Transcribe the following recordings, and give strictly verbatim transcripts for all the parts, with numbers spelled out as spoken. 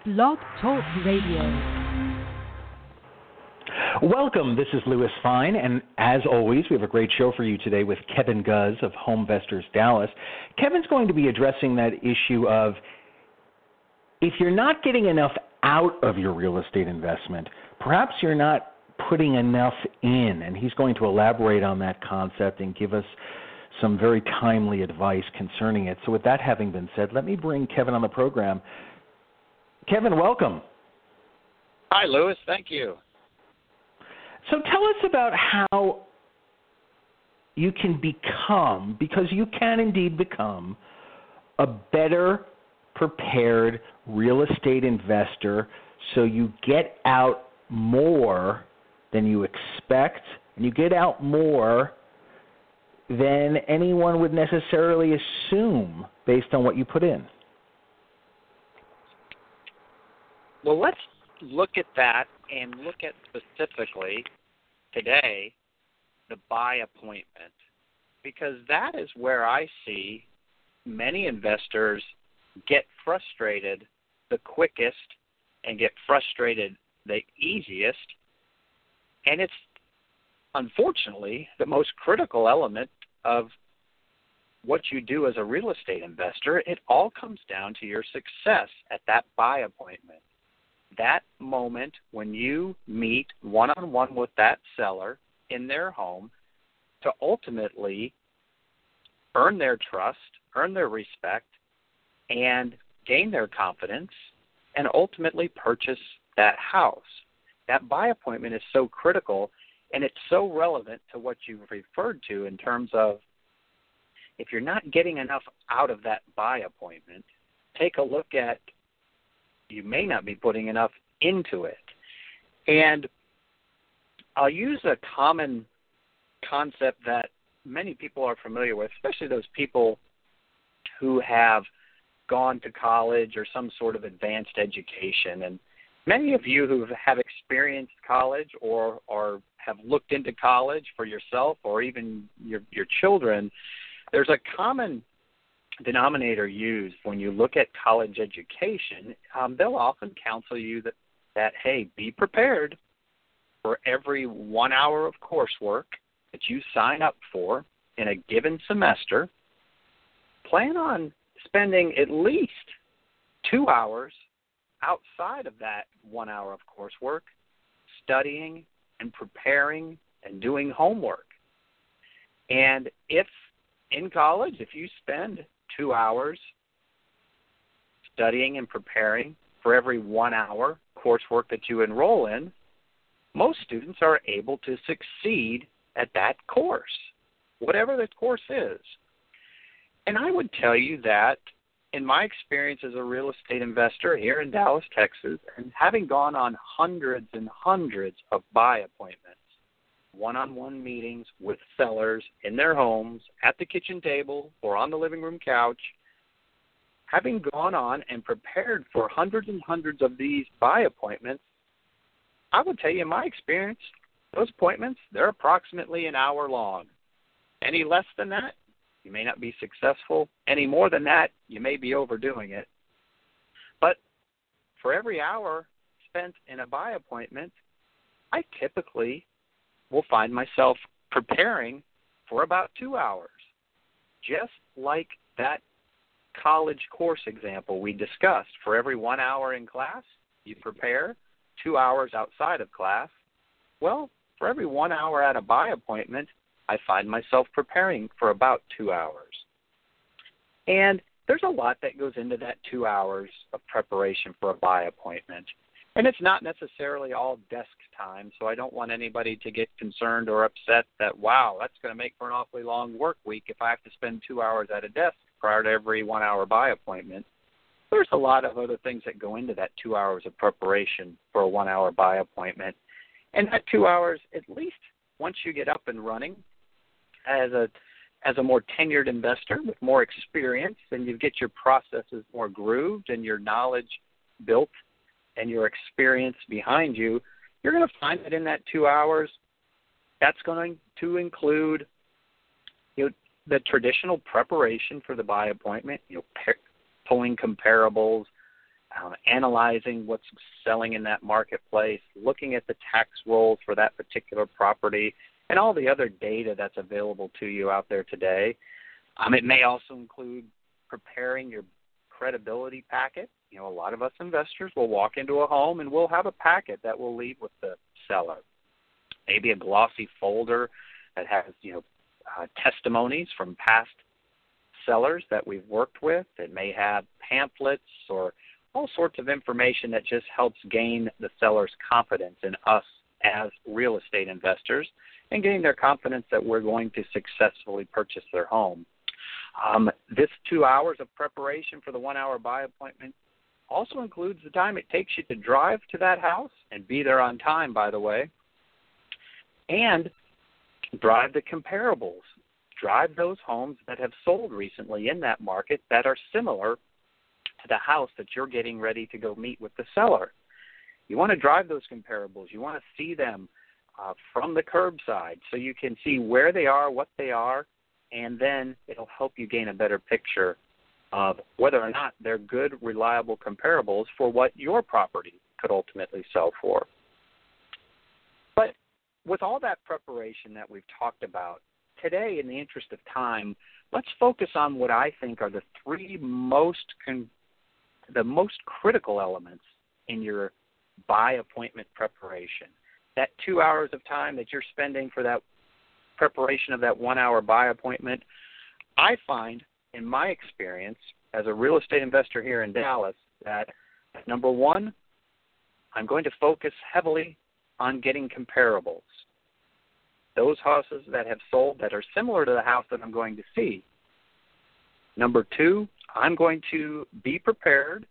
Blog Talk Radio. Welcome, this is Louis Fine, and as always, we have a great show for you today with Kevin Guz of HomeVestors Dallas. Kevin's going to be addressing that issue of if you're not getting enough out of your real estate investment, perhaps you're not putting enough in, and he's going to elaborate on that concept and give us some very timely advice concerning it. So with that having been said, let me bring Kevin on the program. Kevin, welcome. Hi, Louis. Thank you. So tell us about how you can become, because you can indeed become, a better prepared real estate investor so you get out more than you expect and you get out more than anyone would necessarily assume based on what you put in. Well, let's look at that and look at specifically today the buy appointment, because that is where I see many investors get frustrated the quickest and get frustrated the easiest. And it's unfortunately the most critical element of what you do as a real estate investor. It all comes down to your success at that buy appointment. That moment when you meet one-on-one with that seller in their home to ultimately earn their trust, earn their respect, and gain their confidence, and ultimately purchase that house. That buy appointment is so critical, and it's so relevant to what you've referred to in terms of if you're not getting enough out of that buy appointment, take a look at you may not be putting enough into it. And I'll use a common concept that many people are familiar with, especially those people who have gone to college or some sort of advanced education. And many of you who have experienced college or, or have looked into college for yourself or even your, your children, there's a common denominator used when you look at college education. Um, they'll often counsel you that, that, hey, be prepared for every one hour of coursework that you sign up for in a given semester. Plan on spending at least two hours outside of that one hour of coursework studying and preparing and doing homework. And if in college, if you spend two hours studying and preparing for every one hour coursework that you enroll in, most students are able to succeed at that course, whatever the course is. And I would tell you that in my experience as a real estate investor here in Dallas, Texas, and having gone on hundreds and hundreds of buy appointments, one-on-one meetings with sellers in their homes, at the kitchen table, or on the living room couch, having gone on and prepared for hundreds and hundreds of these buy appointments, I would tell you in my experience, those appointments, they're approximately an hour long. Any less than that, you may not be successful. Any more than that, you may be overdoing it. But for every hour spent in a buy appointment, I typically will find myself preparing for about two hours. Just like that college course example we discussed. For every one hour in class, you prepare two hours outside of class. Well, for every one hour at a buy appointment, I find myself preparing for about two hours. And there's a lot that goes into that two hours of preparation for a buy appointment. And it's not necessarily all desk time, so I don't want anybody to get concerned or upset that, wow, that's going to make for an awfully long work week if I have to spend two hours at a desk prior to every one-hour buy appointment. There's a lot of other things that go into that two hours of preparation for a one-hour buy appointment. And that two hours, at least once you get up and running as a as a more tenured investor with more experience, and you get your processes more grooved and your knowledge built and your experience behind you, you're going to find that in that two hours, that's going to include you know, the traditional preparation for the buy appointment, you know, pulling comparables, uh, analyzing what's selling in that marketplace, looking at the tax rolls for that particular property, and all the other data that's available to you out there today. Um, it may also include preparing your credibility packet. You know, a lot of us investors will walk into a home and we'll have a packet that we'll leave with the seller. Maybe a glossy folder that has, you know, uh, testimonies from past sellers that we've worked with. It may have pamphlets or all sorts of information that just helps gain the seller's confidence in us as real estate investors and gain their confidence that we're going to successfully purchase their home. Um, this two hours of preparation for the one-hour buy appointment also includes the time it takes you to drive to that house and be there on time, by the way, and drive the comparables. Drive those homes that have sold recently in that market that are similar to the house that you're getting ready to go meet with the seller. You want to drive those comparables. You want to see them uh, from the curbside so you can see where they are, what they are, and then it'll help you gain a better picture of whether or not they're good, reliable comparables for what your property could ultimately sell for. But with all that preparation that we've talked about, today, in the interest of time, let's focus on what I think are the three most con- the most critical elements in your buy appointment preparation. That two hours of time that you're spending for that preparation of that one-hour buy appointment, I find, in my experience as a real estate investor here in Dallas, that number one, I'm going to focus heavily on getting comparables. Those houses that have sold that are similar to the house that I'm going to see. Number two, I'm going to be prepared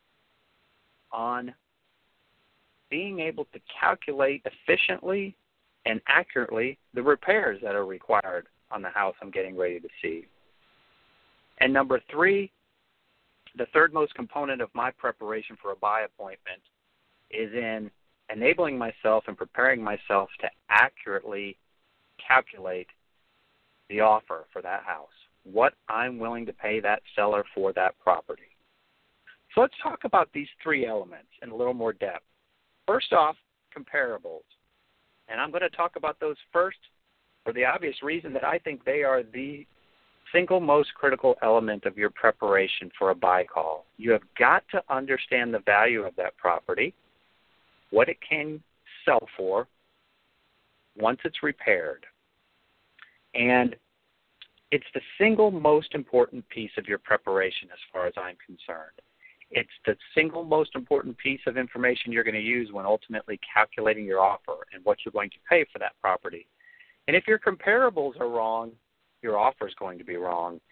on being able to calculate efficiently and accurately the repairs that are required on the house I'm getting ready to see. And number three, the third most component of my preparation for a buy appointment is in enabling myself and preparing myself to accurately calculate the offer for that house, what I'm willing to pay that seller for that property. So let's talk about these three elements in a little more depth. First off, comparables. And I'm going to talk about those first for the obvious reason that I think they are the single most critical element of your preparation for a buy call. You have got to understand the value of that property, what it can sell for once it's repaired. And it's the single most important piece of your preparation as far as I'm concerned. It's the single most important piece of information you're going to use when ultimately calculating your offer and what you're going to pay for that property. And if your comparables are wrong, your offer is going to be wrong.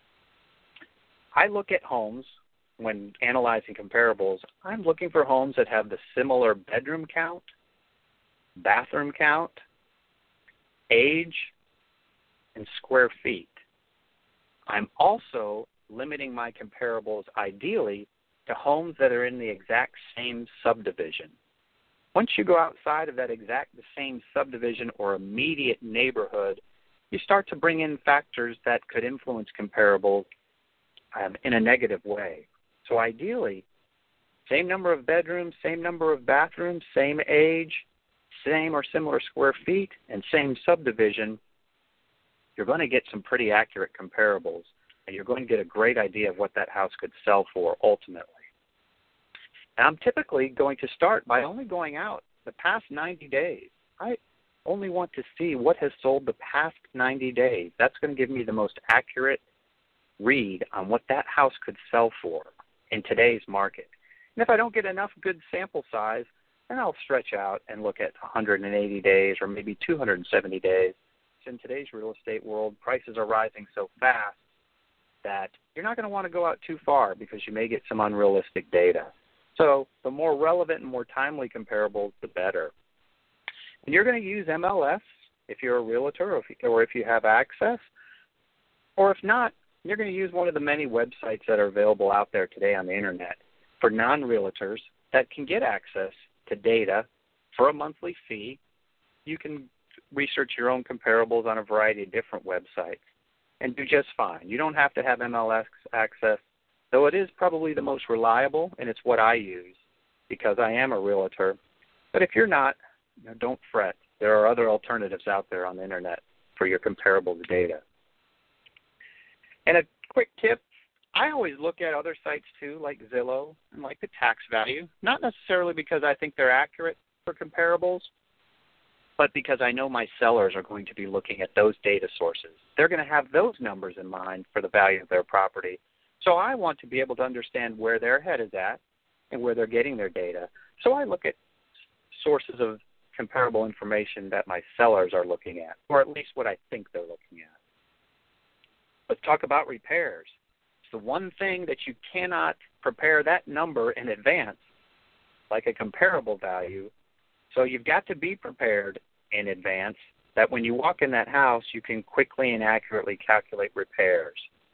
I look at homes when analyzing comparables. I'm looking for homes that have the similar bedroom count, bathroom count, age, and square feet. I'm also limiting my comparables ideally to homes that are in the exact same subdivision. Once you go outside of that exact the same subdivision or immediate neighborhood, you start to bring in factors that could influence comparables um, in a negative way. So ideally, same number of bedrooms, same number of bathrooms, same age, same or similar square feet, and same subdivision, you're going to get some pretty accurate comparables, and you're going to get a great idea of what that house could sell for ultimately. And I'm typically going to start by only going out the past ninety days. I only want to see what has sold the past ninety days. That's going to give me the most accurate read on what that house could sell for in today's market. And if I don't get enough good sample size, then I'll stretch out and look at one hundred eighty days or maybe two hundred seventy days. In today's real estate world, prices are rising so fast that you're not going to want to go out too far because you may get some unrealistic data. So the more relevant and more timely comparables, the better. And you're going to use M L S if you're a realtor or if, or if you have access. Or if not, you're going to use one of the many websites that are available out there today on the internet for non-realtors that can get access to data for a monthly fee. You can research your own comparables on a variety of different websites and do just fine. You don't have to have M L S access. though it is probably the most reliable, and it's what I use because I am a realtor. But if you're not, you know, don't fret. There are other alternatives out there on the internet for your comparables data. And a quick tip, I always look at other sites too, like Zillow and like the tax value, not necessarily because I think they're accurate for comparables, but because I know my sellers are going to be looking at those data sources. They're going to have those numbers in mind for the value of their property. So I want to be able to understand where their head is at and where they're getting their data. So I look at sources of comparable information that my sellers are looking at, or at least what I think they're looking at. Let's talk about repairs. It's the one thing that you cannot prepare that number in advance, like a comparable value. So you've got to be prepared in advance that when you walk in that house, you can quickly and accurately calculate repairs.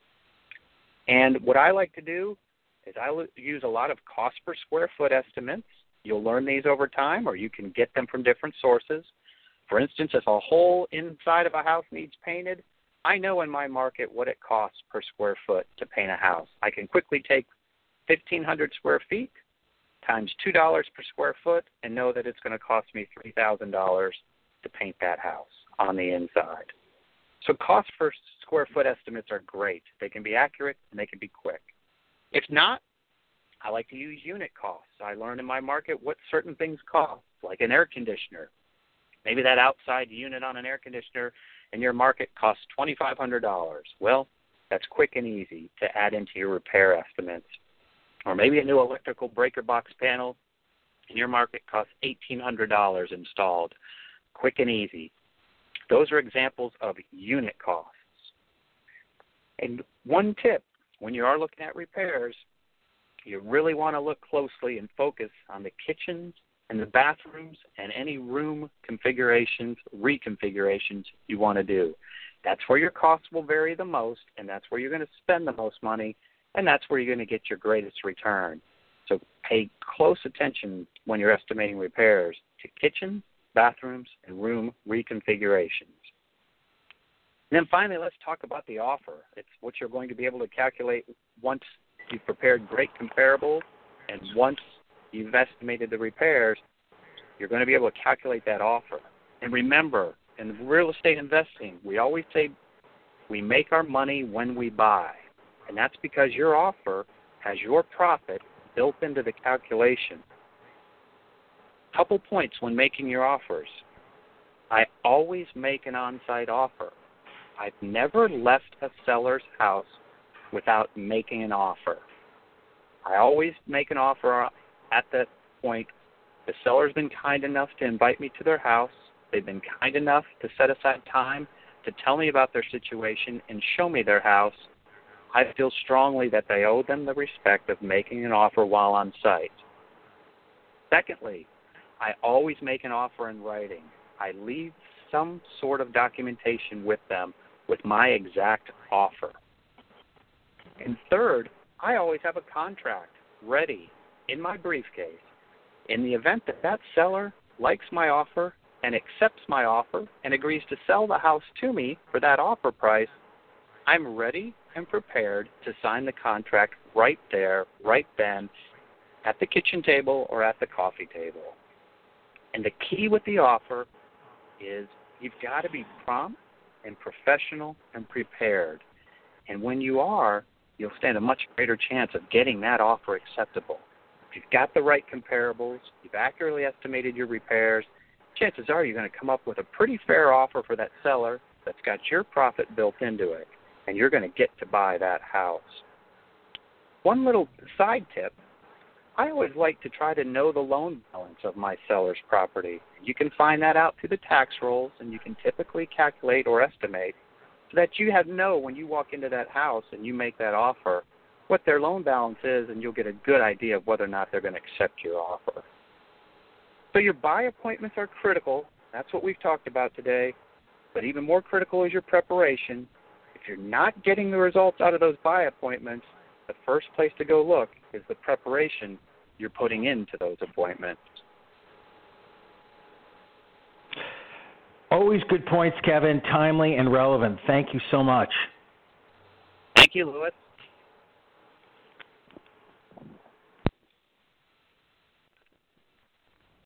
And what I like to do is I use a lot of cost per square foot estimates. You'll learn these over time, or you can get them from different sources. For instance, if a whole inside of a house needs painted, I know in my market what it costs per square foot to paint a house. I can quickly take fifteen hundred square feet times two dollars per square foot and know that it's going to cost me three thousand dollars to paint that house on the inside. So cost per square foot estimates are great. They can be accurate and they can be quick. If not, I like to use unit costs. I learn in my market what certain things cost, like an air conditioner. Maybe that outside unit on an air conditioner in your market costs twenty-five hundred dollars. Well, that's quick and easy to add into your repair estimates. Or maybe a new electrical breaker box panel in your market costs eighteen hundred dollars installed. Quick and easy. Those are examples of unit costs. And one tip, when you are looking at repairs, you really want to look closely and focus on the kitchens and the bathrooms and any room configurations, reconfigurations you want to do. That's where your costs will vary the most, and that's where you're going to spend the most money, and that's where you're going to get your greatest return. So pay close attention when you're estimating repairs to kitchens, bathrooms, and room reconfigurations. And then finally, let's talk about the offer. It's what you're going to be able to calculate once you've prepared great comparables, and once you've estimated the repairs, you're going to be able to calculate that offer. And remember, in real estate investing, we always say we make our money when we buy. And that's because your offer has your profit built into the calculation. Couple points when making your offers. I always make an on-site offer. I've never left a seller's house without making an offer. I always make an offer at that point. The seller's been kind enough to invite me to their house. They've been kind enough to set aside time to tell me about their situation and show me their house. I feel strongly that they owe them the respect of making an offer while on site. Secondly, I always make an offer in writing. I leave some sort of documentation with them with my exact offer. And third, I always have a contract ready in my briefcase. In the event that that seller likes my offer and accepts my offer and agrees to sell the house to me for that offer price, I'm ready and prepared to sign the contract right there, right then, at the kitchen table or at the coffee table. And the key with the offer is you've got to be prompt and professional and prepared. And when you are, you'll stand a much greater chance of getting that offer acceptable. If you've got the right comparables, you've accurately estimated your repairs, chances are you're going to come up with a pretty fair offer for that seller that's got your profit built into it, and you're going to get to buy that house. One little side tip, I always like to try to know the loan balance of my seller's property. You can find that out through the tax rolls, and you can typically calculate or estimate so that you have know when you walk into that house and you make that offer what their loan balance is, and you'll get a good idea of whether or not they're going to accept your offer. So your buy appointments are critical. That's what we've talked about today. But even more critical is your preparation. If you're not getting the results out of those buy appointments, the first place to go look is the preparation you're putting into those appointments. Always good points, Kevin. Timely and relevant. Thank you so much. Thank you, Louis.